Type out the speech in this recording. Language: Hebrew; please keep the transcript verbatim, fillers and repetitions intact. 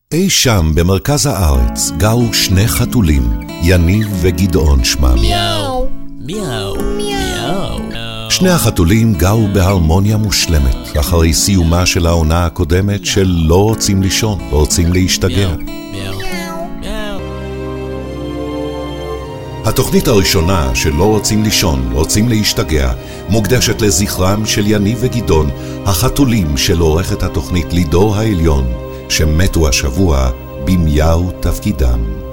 אי שם במרכז הארץ גרו שני חתולים, יניב וגדעון שמם. מיאו, מיאו, מיאו. שני החתולים גרו בהרמוניה מושלמת, אחרי סיומה של העונה הקודמת של לא רוצים לישון, לא רוצים להשתגע. התוכנית הראשונה של לא רוצים לישון, לא רוצים להשתגע, מוקדשת לזכרם של יניב וגדעון, החתולים של עורכת התוכנית לידור העליון, שמתו השבוע במיהו תפקידם.